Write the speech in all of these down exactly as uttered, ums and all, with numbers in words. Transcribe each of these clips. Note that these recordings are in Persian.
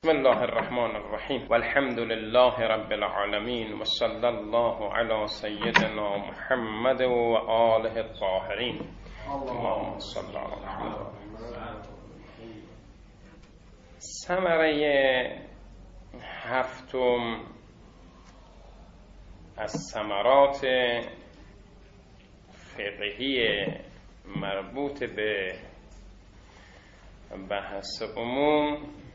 بسم الله الرحمن الرحیم والحمد لله رب العالمین و صلی الله علی سیدنا محمد و آله الطاهرین. اللهم صل علی محمد. ثمره هفتم از ثمرات فقهی مربوط به بحث عموم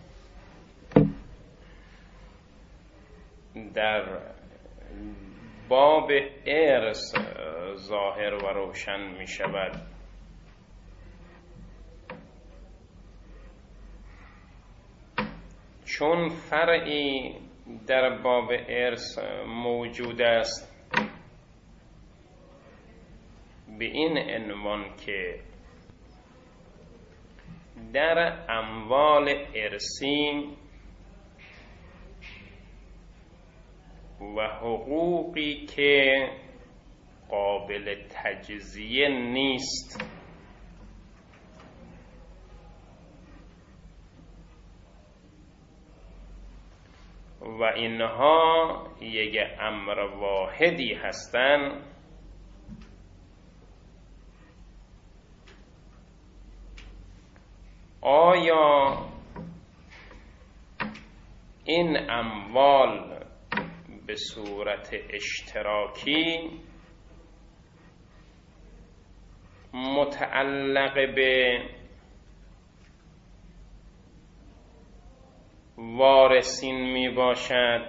در باب ارث ظاهر و روشن می شود. چون فرعی در باب ارث موجود است به این عنوان که در اموال ارثی و حقوقی که قابل تجزیه نیست و اینها یک امر واحدی هستند، آیا این اموال به صورت اشتراکی متعلق به وارثین می باشد؟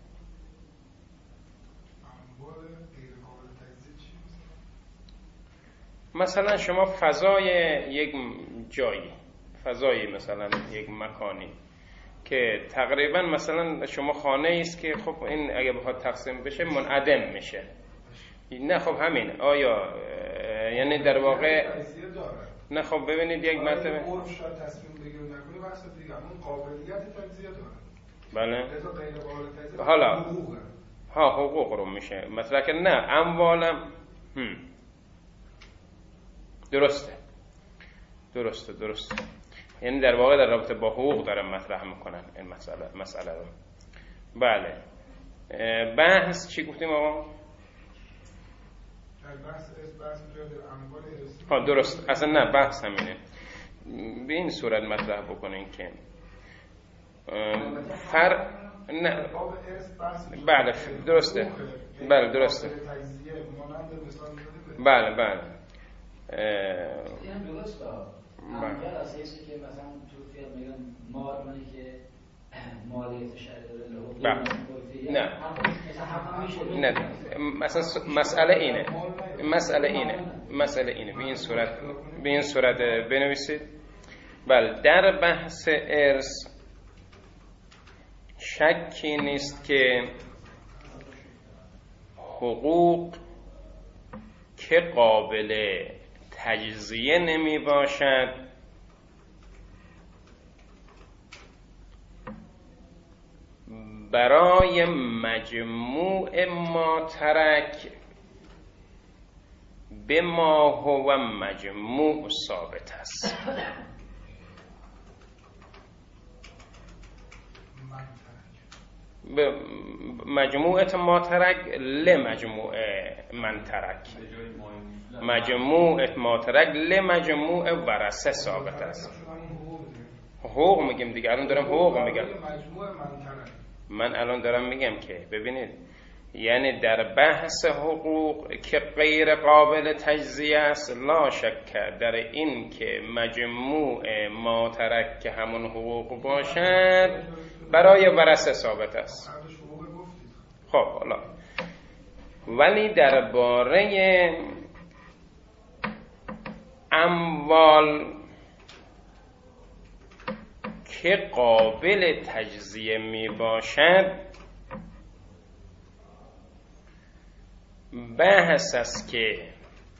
مثلا شما فضای یک جایی، فضای مثلا یک مکانی که تقریبا مثلا شما خانه ایست که خب این اگه بخواد تقسیم بشه منعدم میشه، نه خب همین آیا یعنی در واقع نه خب ببینید یک مرتبه عرف شاید تصمیم بگیره نکنه بحث دیگه، اون قابلیت تجزیه داره. بله لذا غیر قابل تجزیه حالا حقوقه. ها حقوق رو میشه مثلا که نه اموالم هم. درسته درسته درسته یعنی در واقع در رابطه با حقوق دارن مطرح میکنن این مسئله مسئله رو. بله بحث چی گفتیم آقا؟ بحث بحث در اموال ارثی. ها درست، اصلا نه بحث همینه. به این صورت مطرح بکنین که فر نه بله درسته بله درسته بله بله این درسته. اموال اساسی که مثلا تو فیلم میگن مالونی که مالیات شرعی نه نه مثلا مسئله اینه مسئله اینه مسئله اینه به این صورت به این صورت بنویسید. بله در بحث ارث شکی نیست که حقوق که قابل تجزیه نمی باشد برای مجموع ما ترک به ما هو مجموع ثابت است. به مجموعه ما ترک لمجموع من ترک، مجموعه ما ترک لمجموع ورثه ثابت است. حقوق میگیم دیگه، الان دارم حقوق میگم. من الان دارم میگم که ببینید یعنی در بحث حقوق که غیر قابل تجزیه است لا شک در این که مجموع ما ترک که همون حقوق باشد برای ورثه ثابت است. خب حالا ولی درباره اموال که قابل تجزیه می باشد بحث است که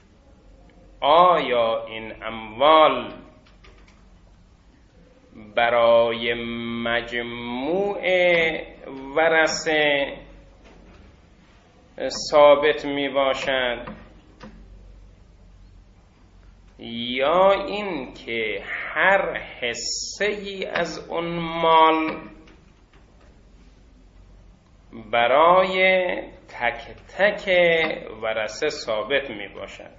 آیا این اموال برای مجموع ورثه ثابت می باشد یا این که هر حصه ای از اون مال برای تک تک ورثه ثابت می باشد.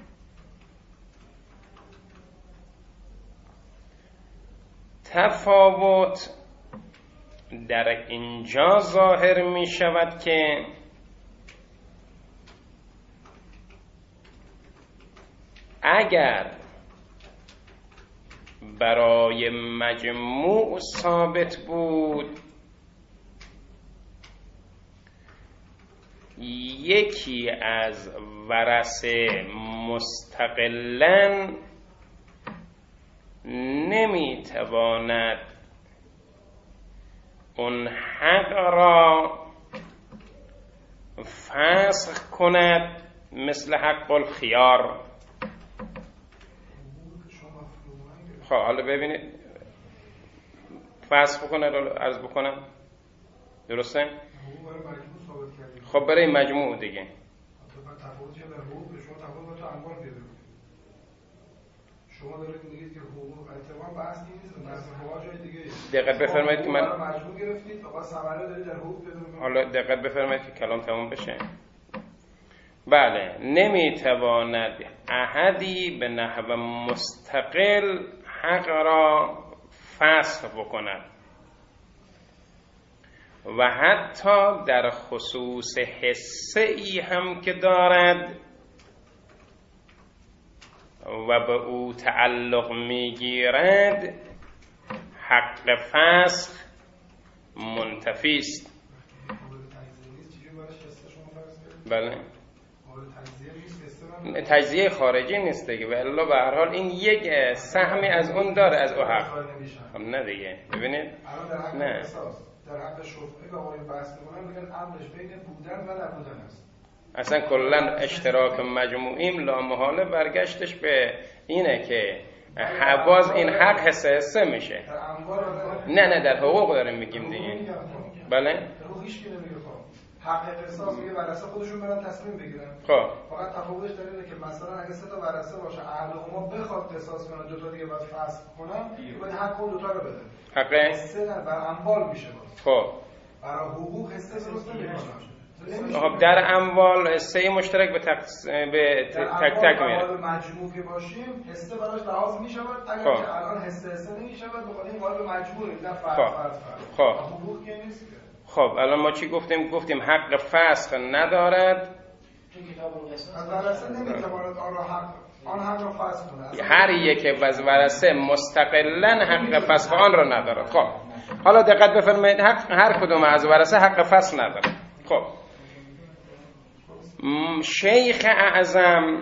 تفاوت در اینجا ظاهر می شود که اگر برای مجموع ثابت بود، یکی از ورثه مستقلاً نمیتواند اون حق را فسخ کند، مثل حق الخیار. خب حالا ببینید، فسخ بکنه رو عرض بکنم، درسته؟ خب برای مجموع دیگه شما دارید میگید که حقوق اعتبار بحث نیست، بحث حقوق جای دیگه. دقت بفرمایید که من مجبور گرفتید فقط ثمره دارید در حقوق بدون. حالا دقت بفرمایید که کلام تموم بشه. بله، نمیتواند احدی به نحو مستقل حق را فسخ بکند و حتی در خصوص حصه ای هم که دارد و به او تعلق میگیرد، حق فسخ منتفی است. بله، تجزیه خارجی نیست دیگه، ولی به هر حال این یک سهمی از اون داره، از او حق. نه دیگه، ببینید نه در حق شفعه که آقای بحث میکنن میگن امرش بین بودن و نبودن است. اصلا کلا اشتراک مجموعیم لامحاله برگشتش به اینه که باز این حق حصه حصه میشه. نه نه در حقوق داریم میگیم دیگه. بله؟ در حقوق هیچ کی نمیگه خب حق قصاص میگه ورثه خودشون برن تصمیم بگیرن. خب فقط تفاوتش در اینه که مثلا اگه سه تا ورثه باشه، اهل ما بخواد قصاص کنه، دو تا دیگه باید فسخ کنن، باید حق اون دو تا رو بده. حق حصه در بر اموال میشه باز. خب برای حقوق حصه درست نمیشه. خب در اموال حصه مشترک به تک به تک تک میره. در مجموع که باشیم حصه براش لحاظ میشود، اگر که الان حصه حصه نمیشود بخاطر این قالب مجموعه نه فرد فرد فرد. خب حقوق که نیست. خب الان ما چی گفتیم؟ گفتیم حق فسخ ندارد. از ورثه نمیتواند آن را حق آن حق را فسخ کند. هر یک از ورثه مستقلاً حق فسخ آن را ندارد. خب حالا دقت بفرمایید، حق هر کدوم از ورثه حق فسخ ندارد. خب شیخ اعظم،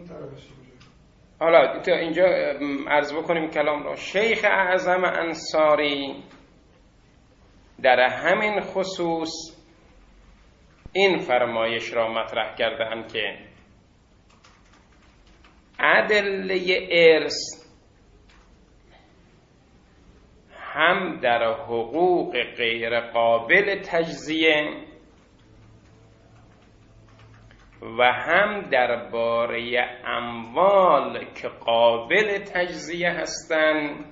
حالا تا اینجا عرض بکنیم کلام رو. شیخ اعظم انصاری در همین خصوص این فرمایش را مطرح کردند که ادله ارث هم در حقوق غیر قابل تجزیه و هم درباره اموال که قابل تجزیه هستند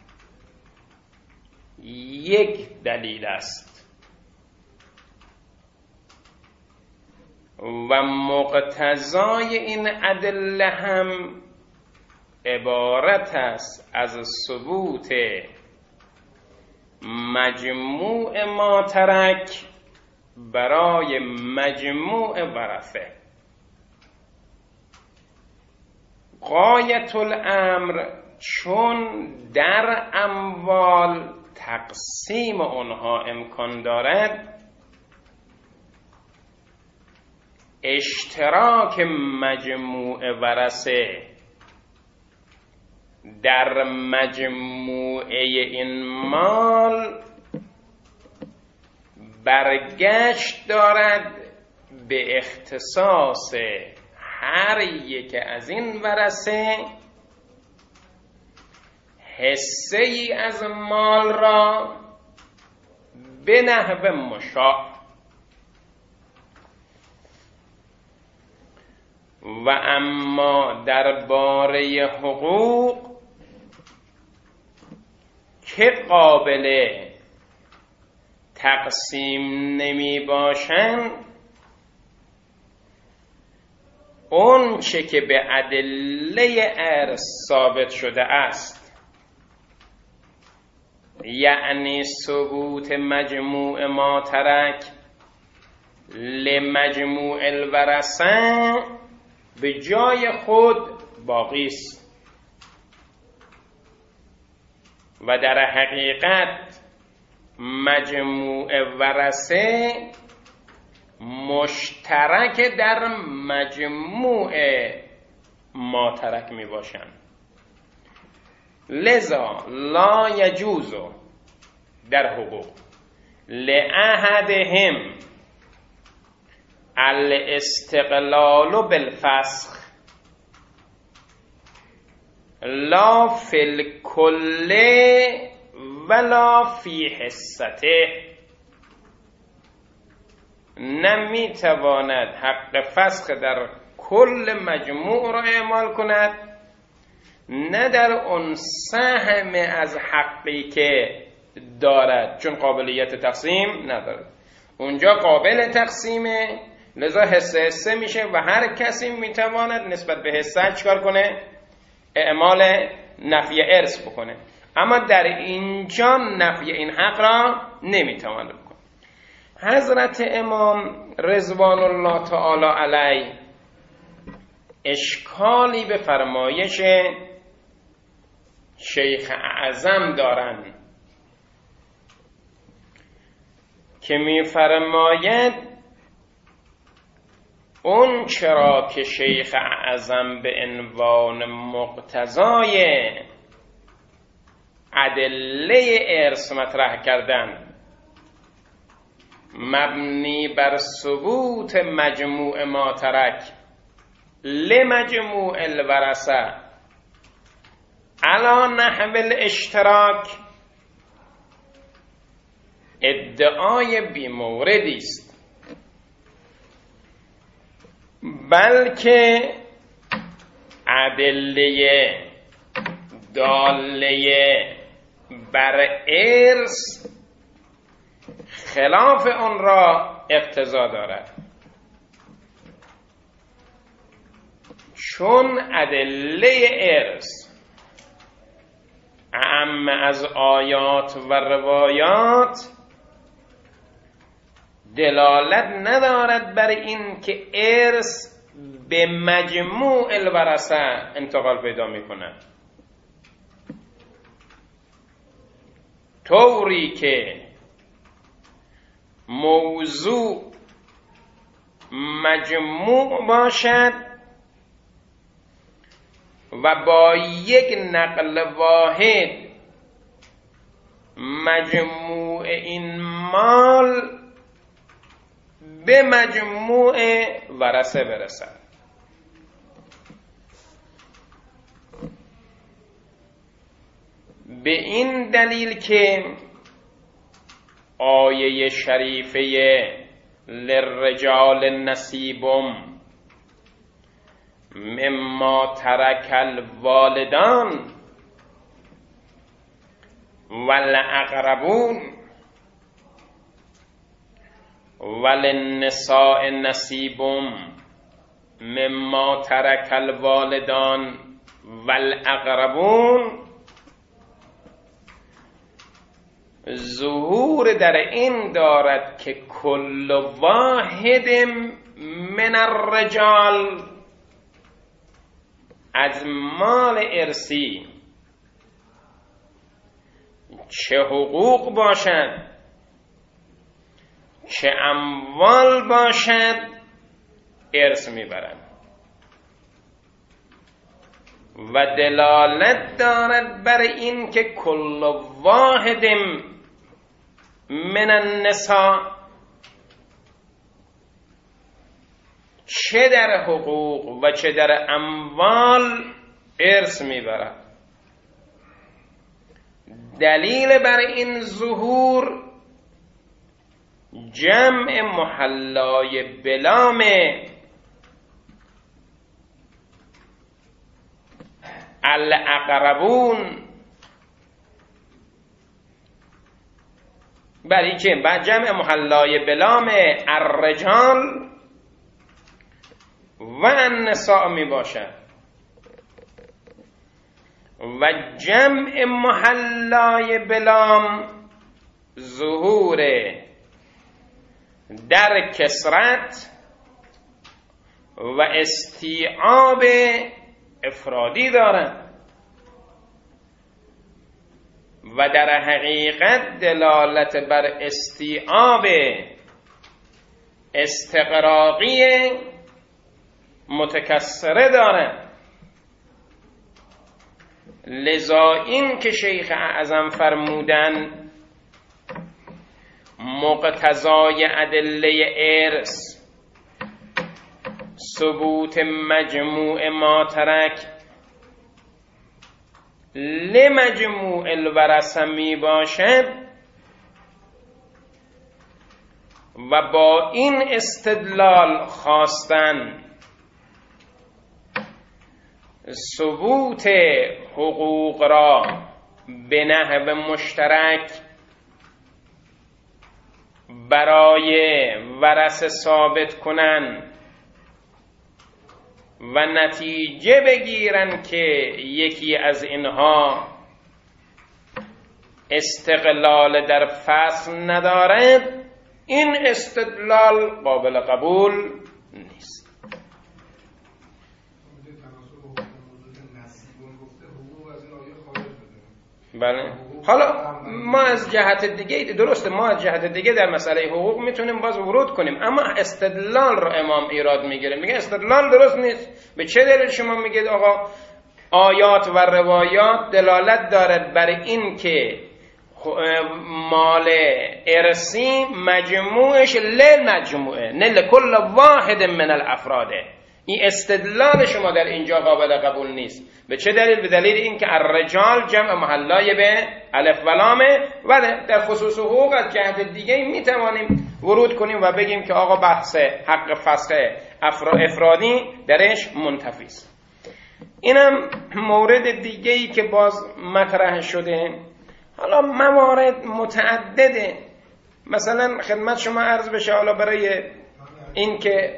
یک دلیل است و مقتضای این ادله هم عبارت است از ثبوت مجموع ما ترک برای مجموع ورثه. غایت الامر چون در اموال تقسیم اونها امکان دارد، اشتراک مجموع ورثه در مجموعه این مال برگشت دارد به اختصاص هر یک از این ورثه حصه ای از مال را به نحو مشاع. و اما درباره حقوق که قابل تقسیم نمی باشن، اون چه که به ادله ارث ثابت شده است، یعنی ثبوت مجموع ما ترک لمجموع الورثه، به جای خود باقی است و در حقیقت مجموع ورثه مشترک در مجموع ما ترک می باشند. لذا لا یجوز در حقوق لأحدهم الاستقلال بالفسخ لا فی الکل ولا فی حصته. نمیتواند حق فسخ در کل مجموع را اعمال کند، نه در اون سهم از حقی که دارد، چون قابلیت تقسیم ندارد. اونجا قابل تقسیمه، لذا حصه حصه میشه و هر کسی میتواند نسبت به حصه چکار کنه؟ اعمال نفی ارث بکنه. اما در اینجا نفی این حق را نمیتواند بکنه. حضرت امام رضوان الله تعالی علیه اشکالی به فرمایش شیخ اعظم دارند که میفرماید اون چرا که شیخ اعظم به عنوان مقتضای ادله ارث مطرح کردن مبنی بر ثبوت مجموع ما ترک لمجموع الورثه علی نحو الاشتراک، ادعای بی‌موردی است، بلکه ادله داله بر ارث خلاف آن را اقتضا دارد، چون ادله ارث اعم از آیات و روایات دلالت ندارد بر این که ارث به مجموع الورثه انتقال پیدا می کند، طوری که موضوع مجموع باشد و با یک نقل واحد مجموع این مال به مجموع ورثه برسد. به این دلیل که آیه شریفه للرجال نصیبم مما ترک الوالدان والاقربون وللنساء نصیبم مما ترک الوالدان والاقربون ظهور در این دارد که کل واحد من الرجال از مال ارثی چه حقوق باشد چه اموال باشد ارث میبرد و دلالت دارد بر این که کل واحد من النساء چه در حقوق و چه در اموال ارث میبرد. دلیل بر این ظهور جمع محلای بلام الاقربون برای که بعد جمع محلای بلام الرجال و النساء می باشد و جمع محلای بلام ظهور در کسرت و استیعاب افرادی دارد و در حقیقت دلالت بر استیعاب استقراقی متکسره دارد. لذا این که شیخ اعظم فرمودن مقتضای ادله ارث ثبوت مجموع ما ترک لمجموع الورثه می باشد و با این استدلال خواستن ثبوت حقوق را به نحو مشترک برای ورثه ثابت کنن و نتیجه بگیرن که یکی از اینها استقلال در فصل ندارد، این استدلال قابل قبول نیست. بله. حالا ما از جهت دیگه درسته، ما از جهت دیگه در مسئله حقوق میتونیم باز ورود کنیم، اما استدلال رو امام ایراد میگیره، میگه استدلال درست نیست. به چه دلیل شما میگید آقا آیات و روایات دلالت دارد بر این که مال ارثی مجموعش لیل مجموعه نه لکل واحد من الافراده؟ این استدلال شما در اینجا قابل قبول نیست. به چه دلیل؟ به دلیل اینکه الرجال جمع محلای به الف و لامه و در خصوص حقوق از جهت دیگه می توانیم ورود کنیم و بگیم که آقا بحث حق فسخ افرادی درش منتفی است. اینم مورد دیگه‌ای که باز مطرح شده. حالا موارد متعدده، مثلا خدمت شما عرض بشه حالا برای این که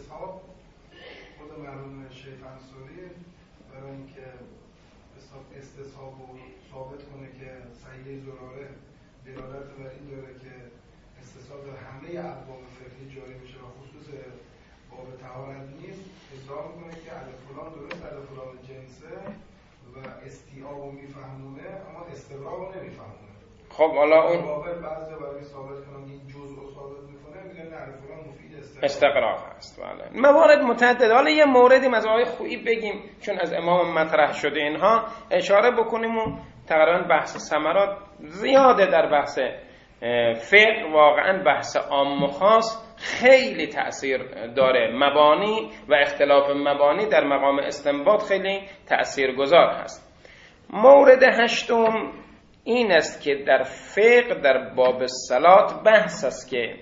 استصحاب رو ثابت کنه که صحیح زراره دلالت بر این داره که استصحاب در همه ابواب فقهی جاری میشه و خصوص باب طهارت نیست، ادعا میکنه که الف فلان درست الف فلان جنسه و استیعاب رو میفهمونه اما استقراق رو نمیفهمونه. خب حالا اون بابل بعضی برای ثابت کنن این جزء رو ثابت میکنه میگن نه الف فلان مفید استقراق استقراق هست. بله. موارد متعدد. حالا یه موردی از آقای خویی بگیم چون از امام مطرح شده اینها اشاره بکنیم و تقریبا بحث ثمرات زیاده در بحث فقه، واقعا بحث عام و خاص خیلی تأثیر داره، مبانی و اختلاف مبانی در مقام استنباط خیلی تأثیر گذار هست. مورد هشتم این است که در فقه در باب صلات بحث است که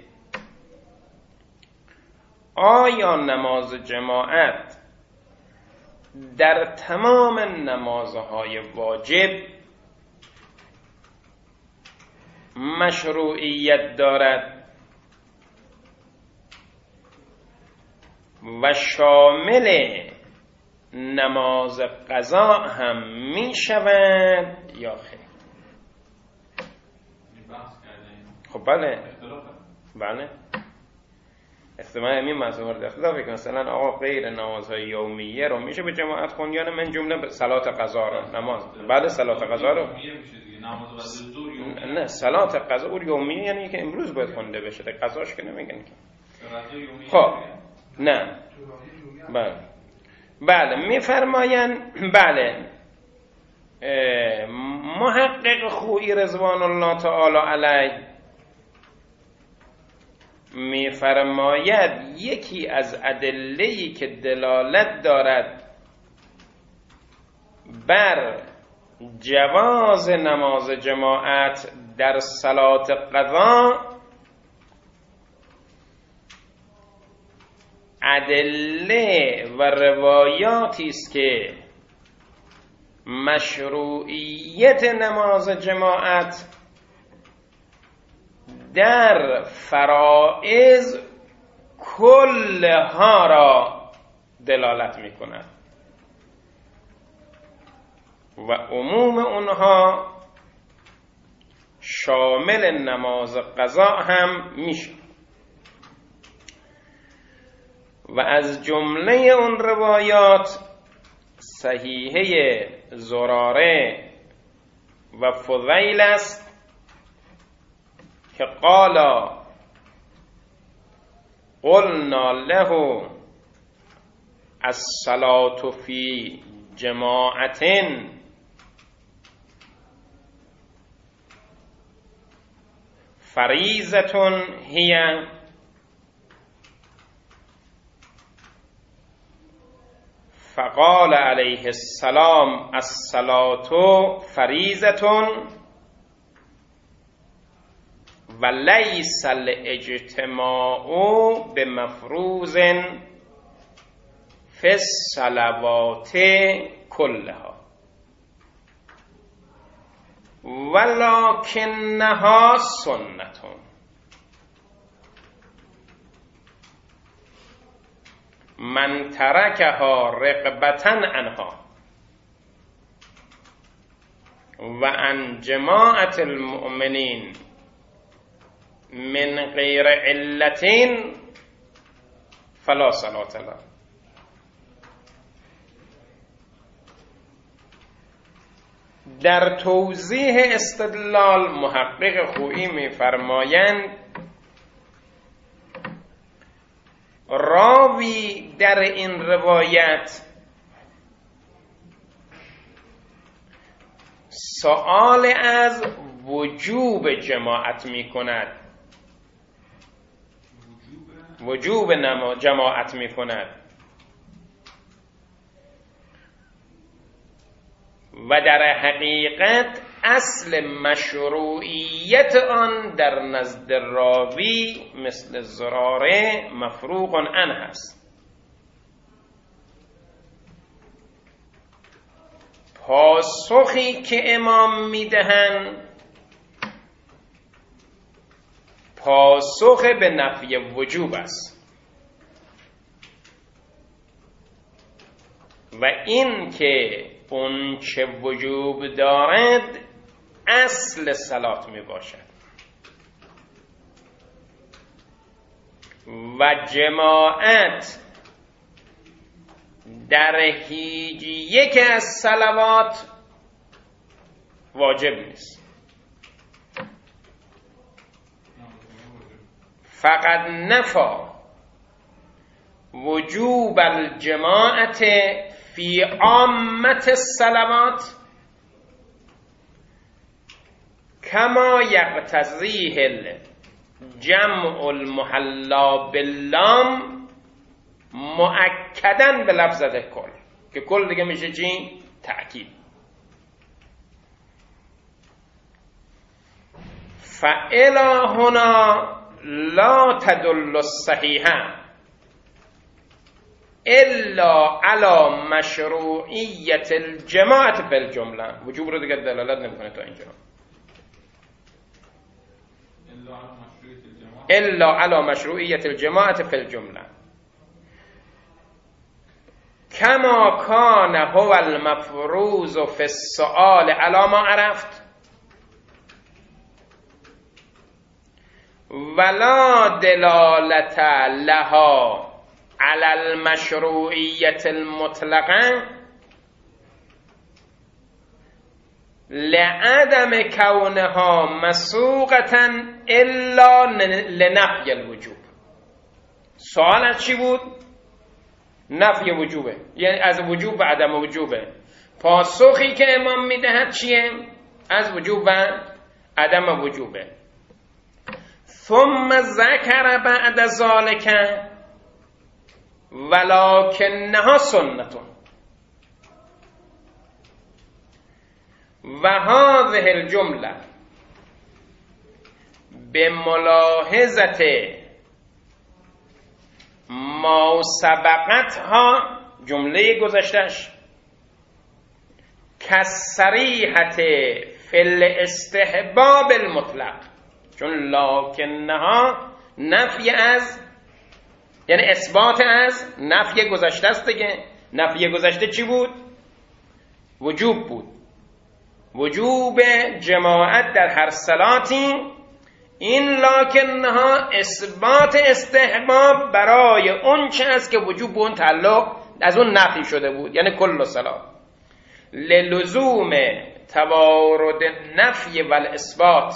آیا نماز جماعت در تمام نمازهای واجب مشروعیت دارد و شامل نماز قضا هم می شود یا خیر؟ خب بله بله احتمال همین موارد اختلافه که مثلا آقا غیر نمازهای یومیه رو میشه به جماعت خوند یا نه؟ من جمله صلات قضا رو نماز بعد صلات قضا رو نه صلات قضا اون یومیه یعنی که امروز باید خونده بشه، در قضاش که نمیگن که. خب نه بله بله میفرماین بله محقق خویی رضوان الله تعالی علیه میفرماید یکی از ادله‌ای که دلالت دارد بر جواز نماز جماعت در صلات قضا ادله و روایاتی است که مشروعیت نماز جماعت در فرائض کلها را دلالت می کند و عموم اونها شامل نماز قضا هم میشه و از جمله اون روایات صحیحه زراره و فضیل است که قالا قلنا له الصلاة فی جماعت فریضة هی فقال علیه السلام الصلاة فریضة و لیس الاجتماع بمفروض فی الصلوات کلها ولکنها سنة. من ترکها رغبة عنها و عن جماعة المؤمنین من غیر علت فلا صلاة له. در توضیح استدلال محقق خویی می‌فرمایند راوی در این روایت سؤال از وجوب جماعت می کند وجوب نما جماعت می کند و در حقیقت اصل مشروعیت آن در نزد راوی مثل زراره مفروغ عنه است. پاسخی که امام میدهند پاسخ به نفی وجوب است و این که اون چه وجوب دارد اصل صلات می باشد و جماعت در هیچ یک از صلوات واجب نیست، فقط نفا وجوب الجماعت فی عامة الصلوات کما یقتضیه الجمع المحلا باللام مؤکداً به لفظ کل، که کل دیگه میشه چی؟ تأکید. فالی هنا لا تدل الصحیحه الا على مشروعیت الجماعت فی الجمله. وجوب رو دیگه دلالت نمیکنه تا اینجا. الا على مشروعیت الجماعت فی الجمله کما کان هو المفروض فی السؤال علی ما عرفت ولا دلالت لها على المشروعیت المطلقه لعدم کونها مسوقة الا لنفی الوجوب. سوال از چی بود؟ نفی وجوبه، یعنی از وجوب و عدم وجوبه. پاسخی که امام میدهد چیه؟ از وجوب و عدم وجوبه. ثم ذکر بعد ذلك ولکنها سنة و هذه الجمله بملاحظه ما سبقتها، جمله گذشتش کالصریحة فی الاستحباب المطلق، چون لکنها نفی از یعنی اثبات از نفی گذشته است دیگه. نفی گذشته چی بود؟ وجوب بود، وجوب جماعت در هر صلاتی. این لکنها اثبات استحباب برای اون چه است که وجوب به اون تعلق از اون نفی شده بود، یعنی کل صلات. للزوم توارد نفی و الاثبات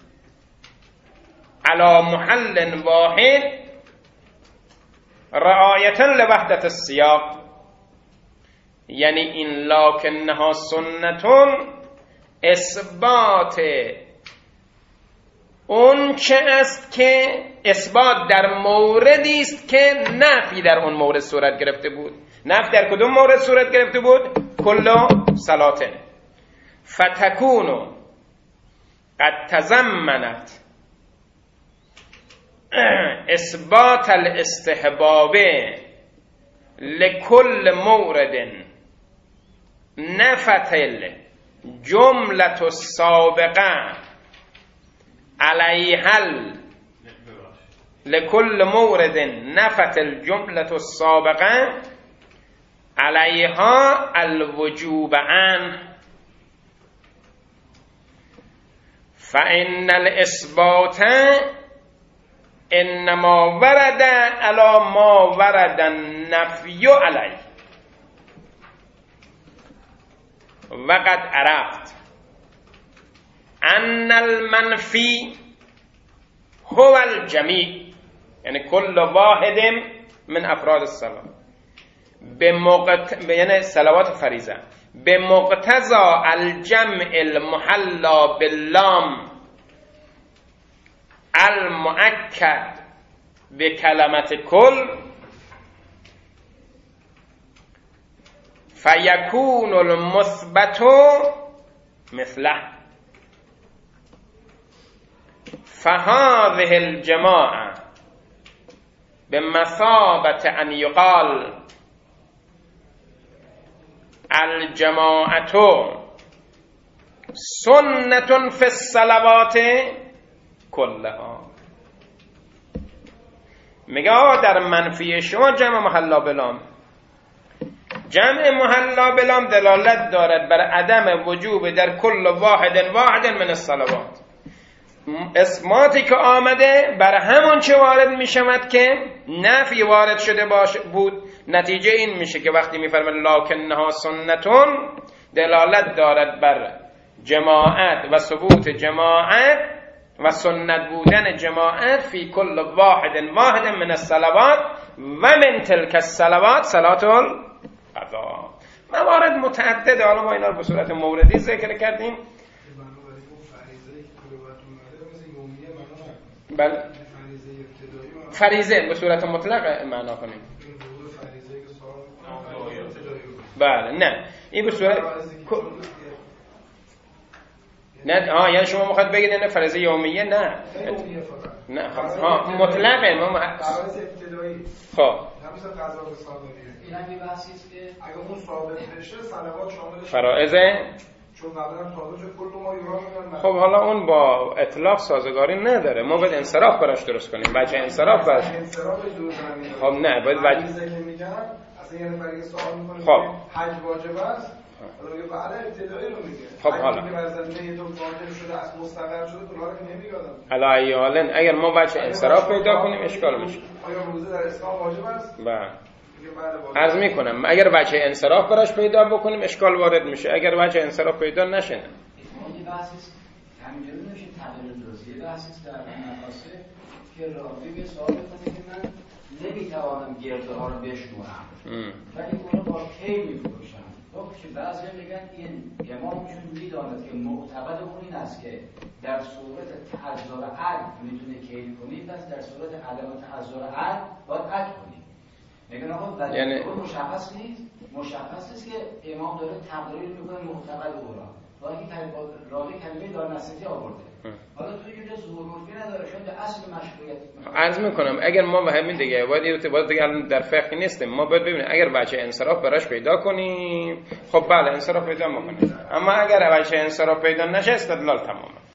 علی محل واحد رعایتا لوحدت السیاق. یعنی این لکنها سنتون اثبات اون چه است که اثبات در موردی است که نفی در اون مورد صورت گرفته بود. نفی در کدوم مورد صورت گرفته بود؟ کل صلاتن. فتکونو قد تضمنت اثبات الاستحباب لكل مورد نفت الجملة السابقة عليها لكل مورد نفت الجملة السابقة عليها الوجوب عنه فإن الإثبات انما ورد على ما ورد النفی علیه وقد عرفت ان المنفی هو الجمیع، یعنی کل واحد من افراد الصلاة به مقت... یعنی صلوات فریضه به مقتضى الجمع المحلا باللام المؤکد به کلمت کل فیکون المثبت مثله فهذه الجماعة بمثابة ان یقال الجماعة سنة في الصلوات کلها. میگه در منفی شما جمع محلا بلام، جمع محلا بلام دلالت دارد بر عدم وجوب در کل واحد واحد من الصلوات. اسماتی که آمده بر همون چه وارد می شود که نفی وارد شده باش بود. نتیجه این میشه که وقتی میفرمه لکنها سنتون دلالت دارد بر جماعت و ثبوت جماعت و سنت بودن جماعت فی کل واحد واحد من الصلوات و من تلک الصلوات صلات القضا. موارد متعدد، حالا ما اینا رو به صورت موردی ذکر کردیم. بله فریضه به صورت مطلق معنا کنیم. بله نه این به صورت نه ها یعنی شما میخواد بگید نه فریضه یومیه نه نه ها مطلقه ما فرایض ابتدایی خب همین قضا به صادریه. این هم یه بحثی است که اگه اون ثابت بشه صلوات شامل فرایض چون قبلا تازه شد کل ما ایران میگن. خب حالا اون با اطلاق سازگاری نداره، ما باید انصراف براش درست کنیم. بچه انصراف براش انصراف دور زمین. خب نه باید بچه ذکر میگن اصلا یه نفر یه سوال میکنه خب حج واجب است، حالا میگه بله ابتدایی رو میگه. خب حالا که مثلا یه دو واجب شده از مستقر شده تو راه که نمیگه آدم. حالا ایالن اگر ما بچه انصراف پیدا کنیم اشکال میشه. آیا روزه در اسلام واجب است؟ بله عرض میکنم اگر بچه انصراف براش پیدا بکنیم اشکال وارد میشه، اگر بچه انصراف پیدا نشه نه. این بحثی است همینجوری نمیشه تغییر درستی. یه بحثی است در مفاسد که راوی به سوال کنه که من نمیتوانم گرده ها رو بشمرم ولی اون رو با کی میفروشم. خب که بعضی میگن این امامشون میداند که معتقد اون این است که در صورت تعذر عد میتونه کی کنی، پس در صورت عدم تعذر عد باید عد کنی. میگن آقا یعنی مشخص نیست، مشخص نیست که امام داره تقریر میکنه معتقد او را ولی راوی کلمه دار نصیحتی آورده. حالا توی اینجا ظهور عرفی نداره، شاید اصل مشروعیت. عرض میکنم اگر ما به همین دیگه باید ارتباط دیگه الان در فقه نیستیم، ما باید ببینیم اگر بچه انصراف براش پیدا کنیم خب بله انصراف پیدا میکنه، اما اگر بچه انصراف پیدا نشه استدلال تمامه.